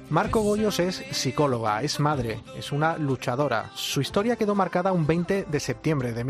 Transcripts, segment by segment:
Mar Cogollos es psicóloga, es madre, es una luchadora. Su historia quedó marcada un 20 de septiembre de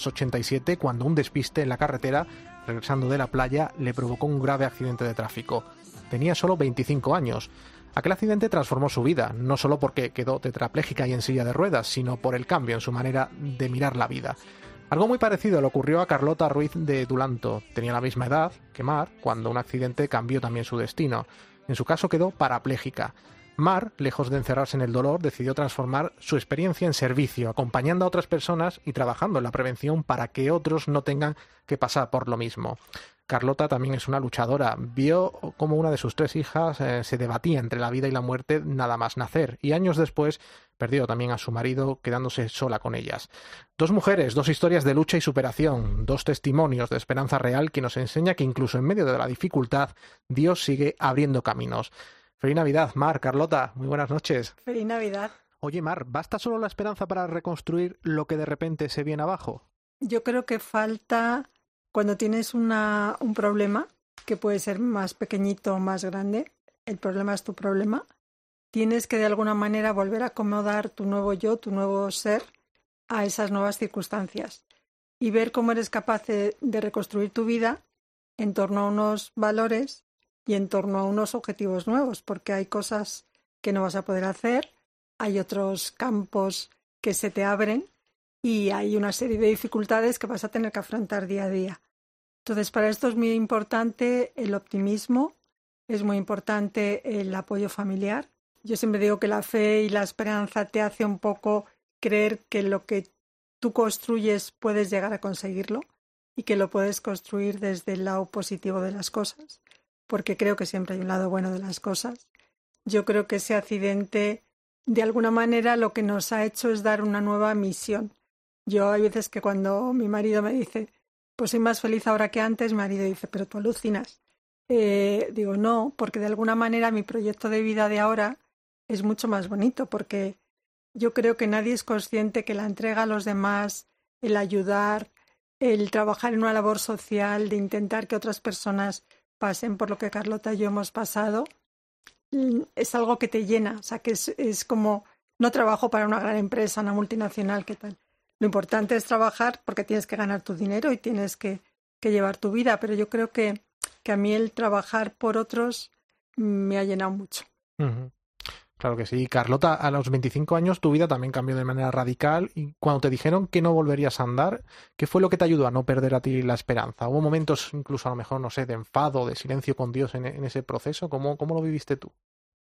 1987 cuando un despiste en la carretera, regresando de la playa, le provocó un grave accidente de tráfico. Tenía solo 25 años. Aquel accidente transformó su vida, no solo porque quedó tetrapléjica y en silla de ruedas, sino por el cambio en su manera de mirar la vida. Algo muy parecido le ocurrió a Carlota Ruiz de Dulanto. Tenía la misma edad que Mar cuando un accidente cambió también su destino. En su caso quedó parapléjica. Mar, lejos de encerrarse en el dolor, decidió transformar su experiencia en servicio, acompañando a otras personas y trabajando en la prevención para que otros no tengan que pasar por lo mismo. Carlota también es una luchadora. Vio cómo una de sus 3 hijas se debatía entre la vida y la muerte nada más nacer, y años después perdió también a su marido, quedándose sola con ellas. 2 mujeres, 2 historias de lucha y superación, 2 testimonios de esperanza real que nos enseña que incluso en medio de la dificultad, Dios sigue abriendo caminos. Feliz Navidad, Mar, Carlota, muy buenas noches. Feliz Navidad. Oye, Mar, ¿basta solo la esperanza para reconstruir lo que de repente se viene abajo? Yo creo que falta, cuando tienes un problema, que puede ser más pequeñito o más grande, el problema es tu problema, tienes que de alguna manera volver a acomodar tu nuevo yo, tu nuevo ser, a esas nuevas circunstancias y ver cómo eres capaz de reconstruir tu vida en torno a unos valores y en torno a unos objetivos nuevos, porque hay cosas que no vas a poder hacer, hay otros campos que se te abren y hay una serie de dificultades que vas a tener que afrontar día a día. Entonces, para esto es muy importante el optimismo, es muy importante el apoyo familiar. Yo siempre digo que la fe y la esperanza te hace un poco creer que lo que tú construyes puedes llegar a conseguirlo y que lo puedes construir desde el lado positivo de las cosas, porque creo que siempre hay un lado bueno de las cosas. Yo creo que ese accidente, de alguna manera, lo que nos ha hecho es dar una nueva misión. Yo hay veces que cuando mi marido me dice, pues soy más feliz ahora que antes, mi marido dice, pero tú alucinas. Digo, no, porque de alguna manera mi proyecto de vida de ahora es mucho más bonito, porque yo creo que nadie es consciente que la entrega a los demás, el ayudar, el trabajar en una labor social, de intentar que otras personas pasen por lo que Carlota y yo hemos pasado, es algo que te llena. O sea, que es como, no trabajo para una gran empresa, una multinacional, ¿qué tal? Lo importante es trabajar porque tienes que ganar tu dinero y tienes que llevar tu vida, pero yo creo que a mí el trabajar por otros me ha llenado mucho. Uh-huh. Claro que sí. Carlota, a los 25 años tu vida también cambió de manera radical y cuando te dijeron que no volverías a andar, ¿qué fue lo que te ayudó a no perder a ti la esperanza? ¿Hubo momentos incluso a lo mejor, no sé, de enfado, de silencio con Dios en ese proceso? ¿Cómo lo viviste tú?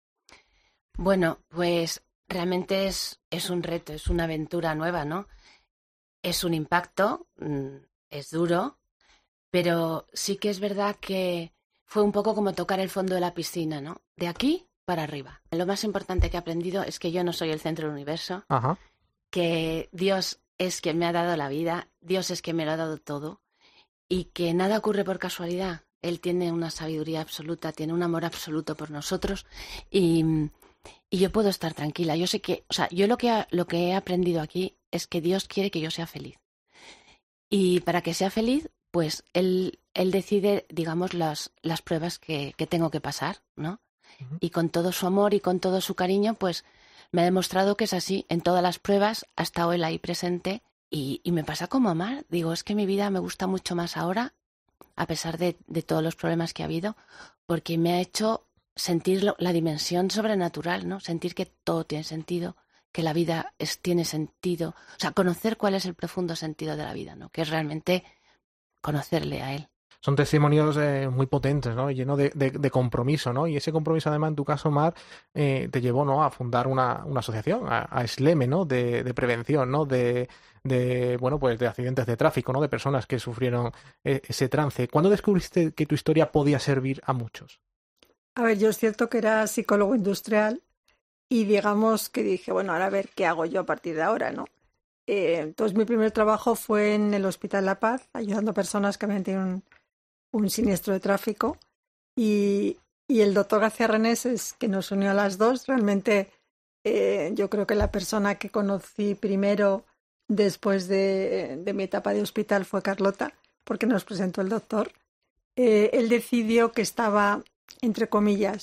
Bueno, pues realmente es un reto, es una aventura nueva, ¿no? Es un impacto, es duro, pero sí que es verdad que fue un poco como tocar el fondo de la piscina, ¿no? De aquí para arriba. Lo más importante que he aprendido es que yo no soy el centro del universo, Ajá. que Dios es quien me ha dado la vida, Dios es quien me lo ha dado todo y que nada ocurre por casualidad. Él tiene una sabiduría absoluta, tiene un amor absoluto por nosotros y yo puedo estar tranquila. Yo sé que, o sea, yo lo que he aprendido aquí es que Dios quiere que yo sea feliz. Y para que sea feliz, pues Él decide, digamos, las pruebas que tengo que pasar, ¿no? Uh-huh. Y con todo su amor y con todo su cariño, pues me ha demostrado que es así. En todas las pruebas ha estado Él ahí presente y me pasa como a Mar. Digo, es que mi vida me gusta mucho más ahora, a pesar de todos los problemas que ha habido, porque me ha hecho sentir la dimensión sobrenatural, ¿no? Sentir que todo tiene sentido, que la vida tiene sentido. O sea, conocer cuál es el profundo sentido de la vida, ¿no? Que es realmente conocerle a Él. Son testimonios muy potentes, ¿no? Lleno de compromiso, ¿no? Y ese compromiso, además, en tu caso, Mar, te llevó, ¿no?, a fundar una asociación, a SLEME, ¿no? De prevención, ¿no? Bueno, pues de accidentes de tráfico, ¿no? De personas que sufrieron ese trance. ¿Cuándo descubriste que tu historia podía servir a muchos? A ver, yo es cierto que era psicólogo industrial y digamos que dije, bueno, ahora a ver qué hago yo a partir de ahora, ¿no? Entonces mi primer trabajo fue en el Hospital La Paz, ayudando a personas que habían tenido un siniestro de tráfico y el doctor García Renés es que nos unió a las dos. Realmente yo creo que la persona que conocí primero después de mi etapa de hospital fue Carlota, porque nos presentó el doctor. Él decidió que estaba, entre comillas,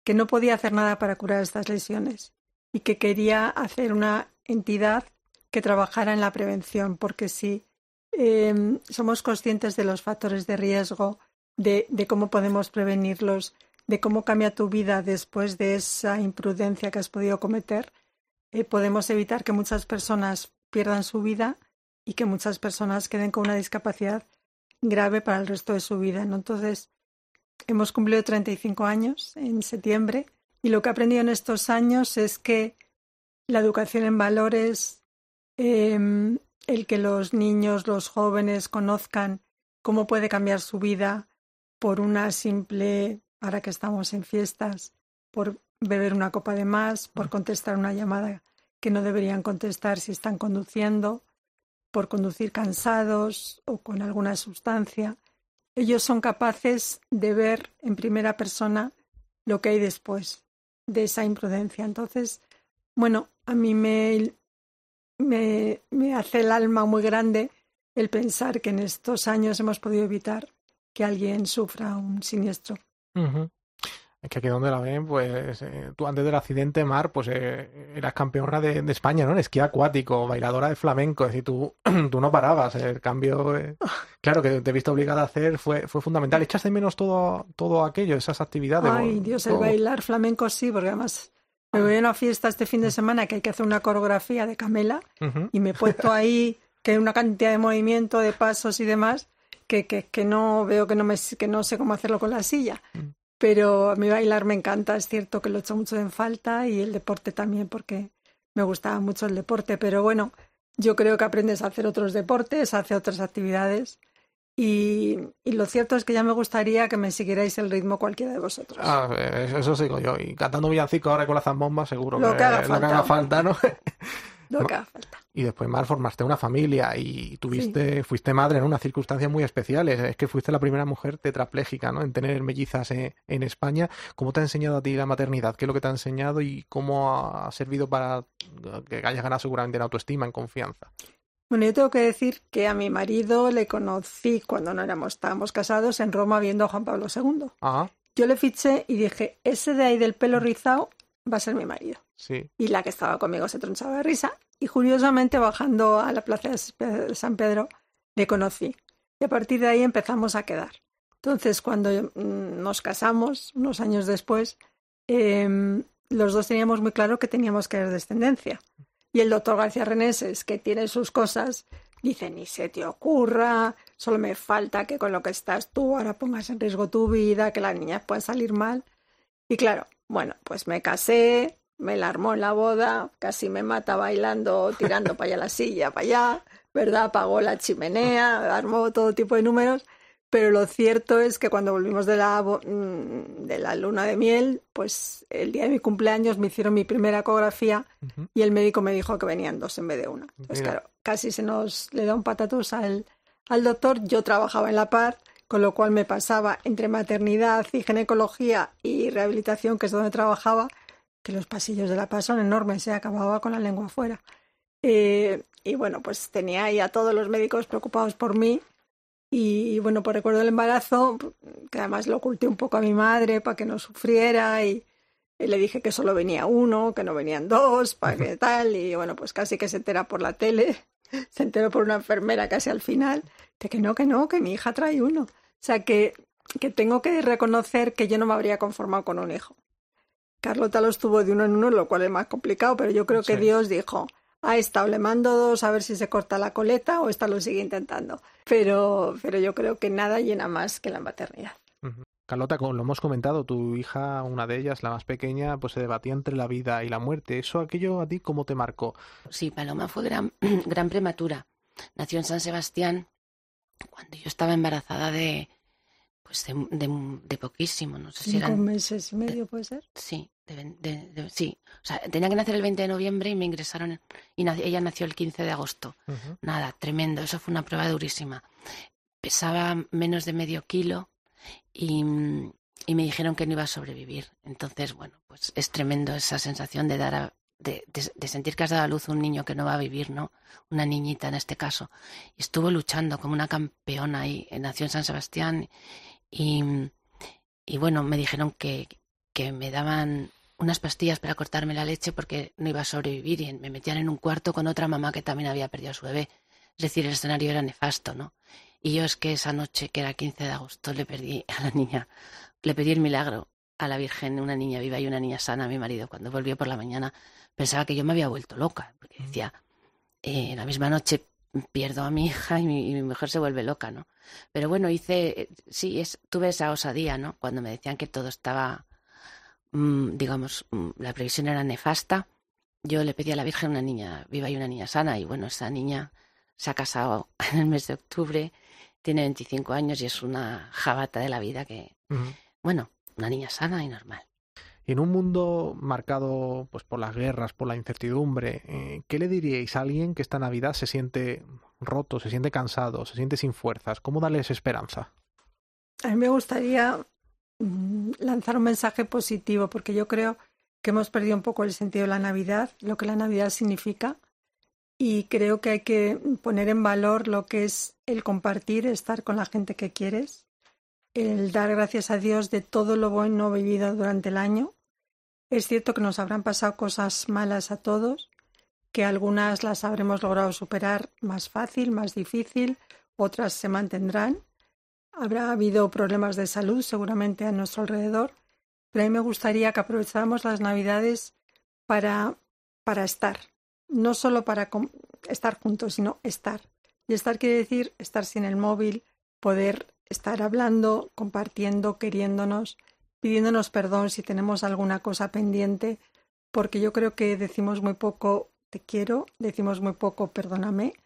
que no podía hacer nada para curar estas lesiones y que quería hacer una entidad que trabajara en la prevención, porque si somos conscientes de los factores de riesgo, de cómo podemos prevenirlos, de cómo cambia tu vida después de esa imprudencia que has podido cometer, podemos evitar que muchas personas pierdan su vida y que muchas personas queden con una discapacidad grave para el resto de su vida, ¿no? Entonces, hemos cumplido 35 años en septiembre y lo que he aprendido en estos años es que la educación en valores, el que los niños, los jóvenes conozcan cómo puede cambiar su vida por una simple, ahora que estamos en fiestas, por beber una copa de más, por contestar una llamada que no deberían contestar si están conduciendo, por conducir cansados o con alguna sustancia. Ellos son capaces de ver en primera persona lo que hay después de esa imprudencia. Entonces, bueno, a mí me hace el alma muy grande el pensar que en estos años hemos podido evitar que alguien sufra un siniestro. Uh-huh. Es que aquí donde la ven, pues tú antes del accidente, Mar, pues eras campeona de España, ¿no? En esquí acuático, bailadora de flamenco, es decir, tú no parabas, el cambio, claro, que te viste obligada a hacer fue fundamental. ¿Echas de menos todo aquello, esas actividades? Ay, Dios, todo. El bailar flamenco sí, porque además me voy a una fiesta este fin de semana que hay que hacer una coreografía de Camela y me he puesto ahí que hay una cantidad de movimiento, de pasos y demás que no veo, que no sé cómo hacerlo con la silla. Pero a mí bailar me encanta, es cierto que lo echo mucho en falta y el deporte también porque me gustaba mucho el deporte, pero bueno, yo creo que aprendes a hacer otros deportes, a hacer otras actividades y lo cierto es que ya me gustaría que me siguierais el ritmo cualquiera de vosotros. Eso sigo yo, y cantando villancico ahora con la zambomba seguro lo que haga falta, ¿no? Lo que haga falta. Y después, Mar, formaste una familia y fuiste madre en unas circunstancias muy especiales. Es que fuiste la primera mujer tetrapléjica, ¿no?, en tener mellizas en España. ¿Cómo te ha enseñado a ti la maternidad? ¿Qué es lo que te ha enseñado y cómo ha servido para que hayas ganado seguramente en autoestima, en confianza? Bueno, yo tengo que decir que a mi marido le conocí cuando estábamos casados en Roma viendo a Juan Pablo II. Ajá. Yo le fiché y dije, ese de ahí del pelo rizado va a ser mi marido. Sí. Y la que estaba conmigo se tronchaba de risa. Y curiosamente, bajando a la plaza de San Pedro, le conocí. Y a partir de ahí empezamos a quedar. Entonces, cuando nos casamos, unos años después, los dos teníamos muy claro que teníamos que haber descendencia. Y el doctor García Reneses, que tiene sus cosas, dice, ni se te ocurra, solo me falta que con lo que estás tú ahora pongas en riesgo tu vida, que las niñas puedan salir mal. Y claro, bueno, pues me casé, me la armó en la boda, casi me mata bailando, tirando para allá la silla, para allá, ¿verdad? Apagó la chimenea, armó todo tipo de números, pero lo cierto es que cuando volvimos de la luna de miel, pues el día de mi cumpleaños me hicieron mi primera ecografía y el médico me dijo que venían 2 en vez de 1. Entonces, claro, casi se nos le da un patatús al doctor. Yo trabajaba en la PAR, con lo cual me pasaba entre maternidad y ginecología y rehabilitación, que es donde trabajaba, que los pasillos de la PAR son enormes, acababa con la lengua afuera. Y bueno, pues tenía ahí a todos los médicos preocupados por mí. Y bueno, pues recuerdo el embarazo, que además lo oculté un poco a mi madre para que no sufriera y le dije que solo venía 1, que no venían 2, para que tal. Y bueno, pues casi que se entera por la tele, se enteró por una enfermera casi al final, de que no, que mi hija trae 1. O sea, que tengo que reconocer que yo no me habría conformado con un hijo. Carlota los tuvo de 1 en 1, lo cual es más complicado, pero yo creo que Dios dijo, a esta o le mando 2 a ver si se corta la coleta o esta lo sigue intentando. Pero yo creo que nada llena más que la maternidad. Carlota, como lo hemos comentado, tu hija, una de ellas, la más pequeña, pues se debatía entre la vida y la muerte. ¿Aquello a ti cómo te marcó? Sí, Paloma fue gran prematura. Nació en San Sebastián cuando yo estaba embarazada de poquísimo, no sé si eran 5 meses y medio, ¿puede ser? Sí, sí. O sea, tenía que nacer el 20 de noviembre y me ingresaron y ella nació el 15 de agosto. Nada, tremendo, eso fue una prueba durísima. Pesaba menos de medio kilo y me dijeron que no iba a sobrevivir. Entonces, bueno, pues es tremendo esa sensación de sentir que has dado a luz un niño que no va a vivir, ¿no? Una niñita en este caso. Y estuvo luchando como una campeona ahí. Nació en San Sebastián y bueno, me dijeron que que me daban unas pastillas para cortarme la leche porque no iba a sobrevivir y me metían en un cuarto con otra mamá que también había perdido a su bebé. Es decir, el escenario era nefasto, ¿no? Y yo es que esa noche, que era 15 de agosto, le pedí a la niña, le pedí el milagro a la Virgen, una niña viva y una niña sana. A mi marido, cuando volvió por la mañana, pensaba que yo me había vuelto loca, porque decía, la misma noche pierdo a mi hija y mi mujer se vuelve loca, ¿no? Pero bueno, tuve esa osadía, ¿no? Cuando me decían que todo estaba, la previsión era nefasta, yo le pedí a la Virgen una niña viva y una niña sana, y bueno, esa niña se ha casado en el mes de octubre, tiene 25 años y es una jabata de la vida que, bueno, una niña sana y normal. Y en un mundo marcado pues por las guerras, por la incertidumbre, ¿qué le diríais a alguien que esta Navidad se siente roto, se siente cansado, se siente sin fuerzas? ¿Cómo darles esperanza? A mí me gustaría lanzar un mensaje positivo, porque yo creo que hemos perdido un poco el sentido de la Navidad, lo que la Navidad significa, y creo que hay que poner en valor lo que es el compartir, estar con la gente que quieres, el dar gracias a Dios de todo lo bueno vivido durante el año. Es cierto que nos habrán pasado cosas malas a todos, que algunas las habremos logrado superar más fácil, más difícil, otras se mantendrán. Habrá habido problemas de salud seguramente a nuestro alrededor, pero a mí me gustaría que aprovecháramos las Navidades para estar, no solo para estar juntos, sino estar. Y estar quiere decir estar sin el móvil, poder estar hablando, compartiendo, queriéndonos, pidiéndonos perdón si tenemos alguna cosa pendiente, porque yo creo que decimos muy poco te quiero, decimos muy poco perdóname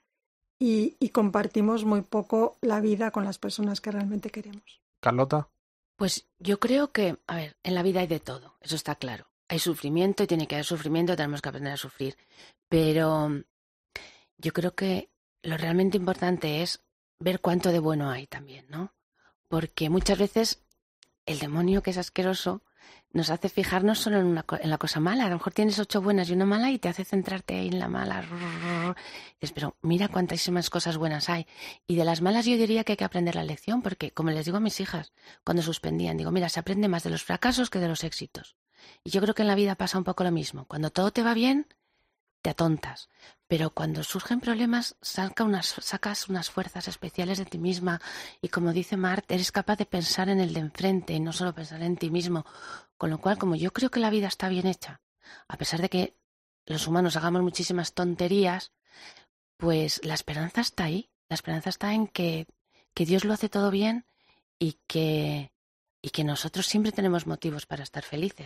y compartimos muy poco la vida con las personas que realmente queremos. Carlota. Pues yo creo que, a ver, en la vida hay de todo, eso está claro. Hay sufrimiento y tiene que haber sufrimiento, tenemos que aprender a sufrir. Pero yo creo que lo realmente importante es ver cuánto de bueno hay también, ¿no? Porque muchas veces el demonio, que es asqueroso, nos hace fijarnos solo en la cosa mala. A lo mejor tienes 8 buenas y una mala y te hace centrarte ahí en la mala. Dices, pero mira cuántísimas cosas buenas hay. Y de las malas yo diría que hay que aprender la lección, porque como les digo a mis hijas cuando suspendían, digo, mira, se aprende más de los fracasos que de los éxitos. Y yo creo que en la vida pasa un poco lo mismo. Cuando todo te va bien, te atontas, pero cuando surgen problemas sacas unas fuerzas especiales de ti misma y, como dice Mart, eres capaz de pensar en el de enfrente y no solo pensar en ti mismo, con lo cual, como yo creo que la vida está bien hecha, a pesar de que los humanos hagamos muchísimas tonterías, pues la esperanza está ahí, la esperanza está en que Dios lo hace todo bien y que nosotros siempre tenemos motivos para estar felices.